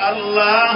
الله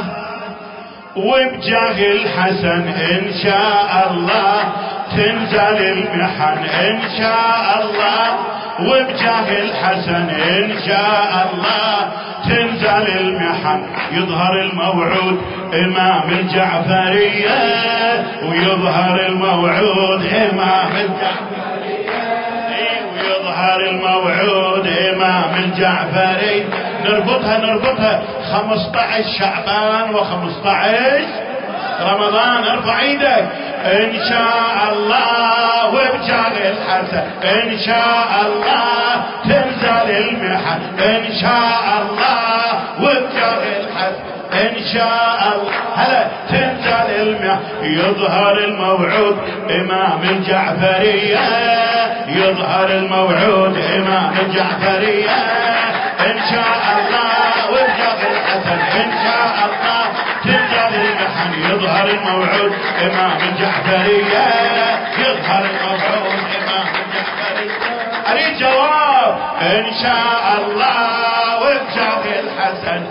وبجاه الحسن إن شاء الله تنزل المحن إن شاء الله وبجاه الحسن إن شاء الله تنزل المحن. يظهر الموعود إمام الجعفرية ويظهر الموعود إمام الجعفرية ويظهر الموعود إمام الجعفري. نربطها 15 شعبان و15 رمضان. ارفع ايدك ان شاء الله وبجاه الحسن ان شاء الله تنزل المحن ان شاء الله وبجاه الحسن ان شاء الله هلا تنزل المحن. يظهر الموعود امام الجعفرية يظهر الموعود امام الجعفرية ان شاء الله وبجاه الحسن ان شاء الله تنزل المحن. يظهر الموعود امام الجعفرية يظهر الموعود امام الجعفرية. اريد جواب ان شاء الله وبجاه الحسن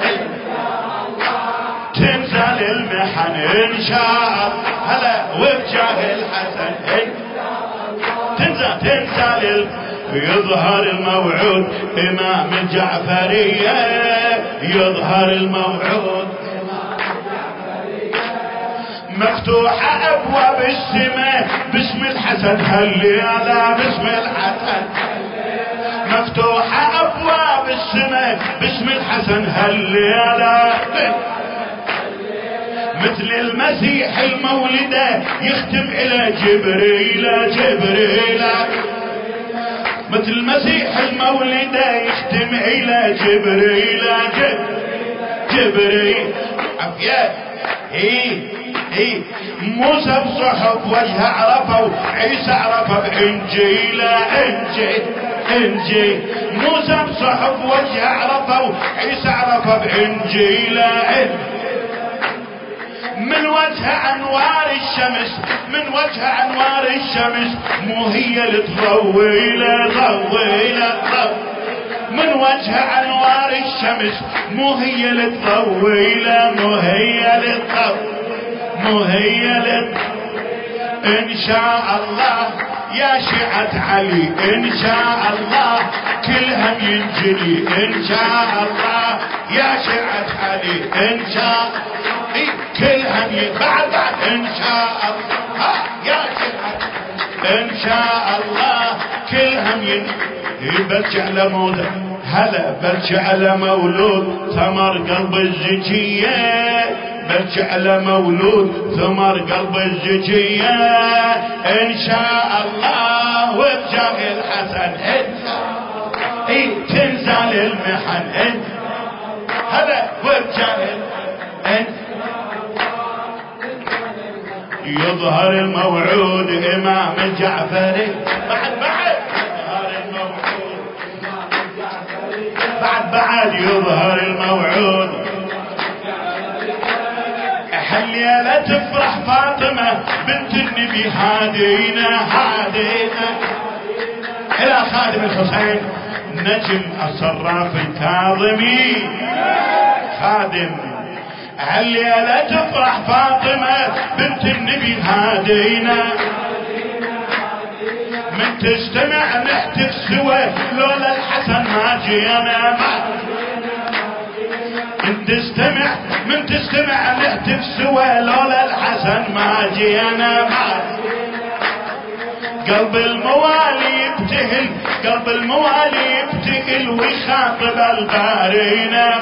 تنزل المحن ان شاء الله هلا وبجاه الحسن تنزل يظهر الموعود امام الجعفرية يظهر الموعود مفتوحة ابواب السماء باسم الحسن هالليلة باسم الحسن. مفتوحة ابواب السماء باسم الحسن هالليلة مثل المسيح المولدة يختم الى جبريل مثل المسيح المولدة يختم الى جبريل عفيات. موسى بصحب وجه عرفه عيسى عرفه بإنجيل موسى بصحب وجه عرفه عيسى عرفه بإنجيل من وجه انوار الشمس مو هي اللي تضوي من وجه انوار الشمس مو هي اللي تضوي ان شاء الله يا شيعة علي ان شاء الله كلهم ينجلي ان شاء الله يا شيعة علي ان شاء كلهم بعد ان شاء الله يا شيعة ان شاء الله كلهم بلش على مولود هلا بلش على مولود ثمر قلب الزكية بلش على مولود ثمر قلب الزكية ان شاء الله وبجاه الحسن تنزل المحن هلا وبجاه يظهر الموعود امام الجعفري بعد يظهر الموعود. هالليلة تفرح فاطمة بنت النبي هادينا الى خادم الحسين نجم الصراف الكاظمي خادم. هالليلة تفرح فاطمة بنت النبي هادينا من تجتمع نحتف سوا لولا الحسن ما جينا من تجتمع نحتف سوا لولا الحسن ما جينا قلب الموالي يبتهل ويخاطب البارينا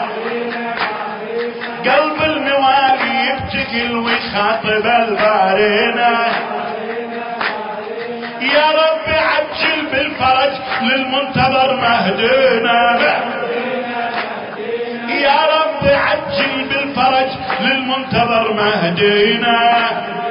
قلب الموالي يبتهل ويخاطب البارينا. يا رب عجل بالفرج للمنتظر مهدينا يا رب عجل بالفرج للمنتظر مهدينا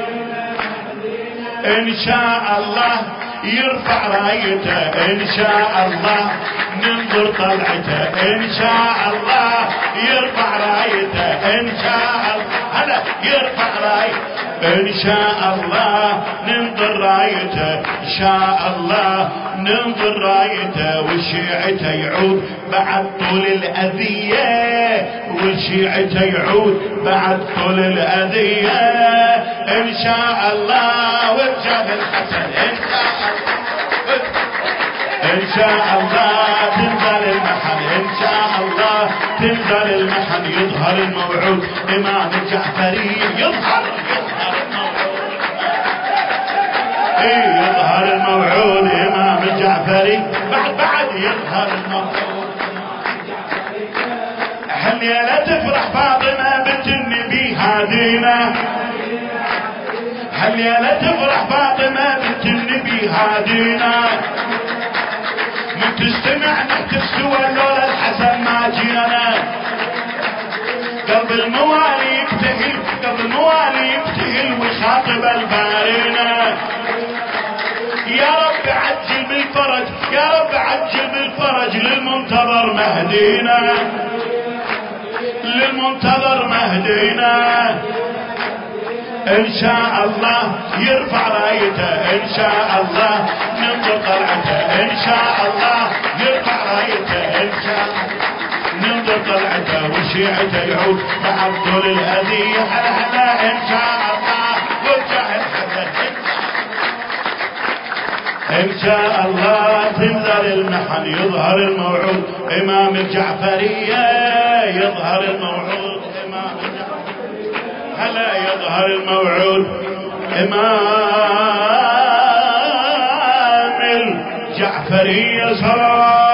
ان شاء الله يرفع رايته ان شاء الله ننظر طلعته ان شاء الله يرفع رايته ان شاء الله هلا يرفع رايته ان شاء الله ننظر رايته ان شاء الله ننظر رايته وشيعته يعود بعد طول الاذيه والشيعة يعود بعد طول الأذية إن شاء الله وبجاه الحسن إن شاء الله تنزل المحن إن شاء الله تنزل المحن يظهر الموعود إمام الجعفري يظهر الموعود يظهر الموعود إمام الجعفري بعد يظهر الموعود هالليلة تفرح فاطمة بنت النبي هادينا هالليلة تفرح فاطمة بنت النبي هادينا من تستمع نحتف سوى لولا الحسن ما جينا قلب الموالي يبتهل قلب الموالي يبتهل ويخاطب البارينا يا رب عجل بالفرج يا رب عجل بالفرج للمنتظر مهدينا للمنتظر مهدينا إن شاء الله يرفع رايته إن شاء الله ننظر طلعته إن شاء الله يرفع رايته إن شاء ننظر طلعته وشيعته يعود بعد طول الأذية هلا إن شاء الله وجه الحسن إن شاء الله تنزل المحن يظهر الموعود إمام الجعفرية يظهر الموعود إمام الجعفرية هلا يظهر الموعود إمام الجعفرية صلاة